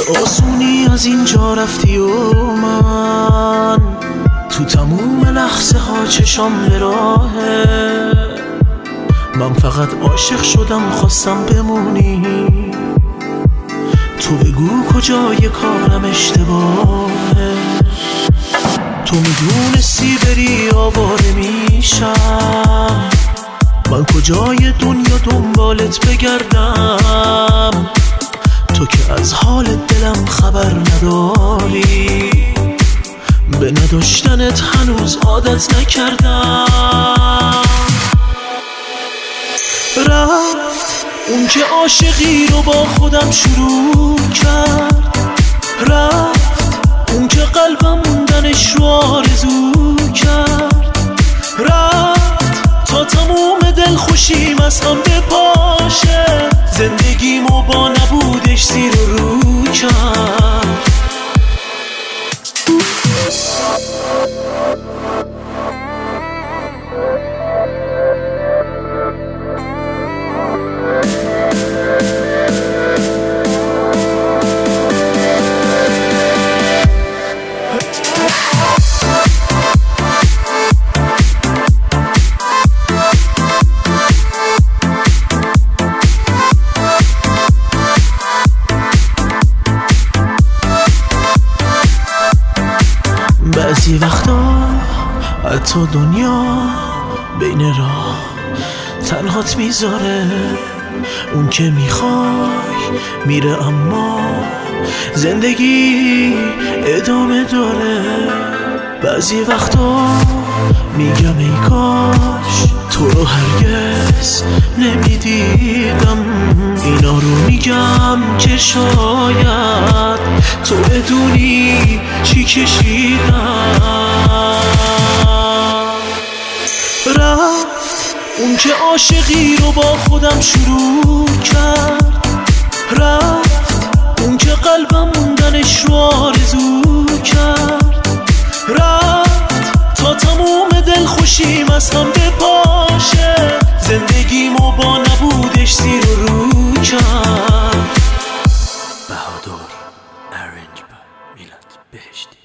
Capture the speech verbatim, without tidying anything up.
به آسونی از اینجا رفتی و من تو تموم لحظه ها چشام به راهه. من فقط عاشق شدم خواستم بمونی، تو بگو کجای کارم اشتباهه. تو میدونستی بری آواره میشم، من کجای دنیا دنبالت بگردم. تو که از حال دلم خبر نداری، به نداشتنت هنوز عادت نکردم. رفت اون که عاشقی رو با خودم شروع کرد، رفت اون که قلبم موندنش رو آرزو کرد، رفت تا تموم دل خوشیم از هم بپاشه، زندگیمو با نبودش زیر و رو کرد. بعضی وقتا حتی دنیا بین راه تنهات میذاره، اون که میخوای میره اما زندگی ادامه داره. بعضی وقتا میگم ای کاش تو رو هرگز نمیدیدم، اینا رو میگم که شاید تو بدونی چی کشیدم. رفت اون که عاشقی رو با خودم شروع کرد، رفت اون که قلبم موندنش رو آرزو کرد، رفت تا تموم دل خوشیم از هم بپاشه، زندگیمو با نبودش زیر و رو کرد. بهادر ارنج با میلاد بهشتی.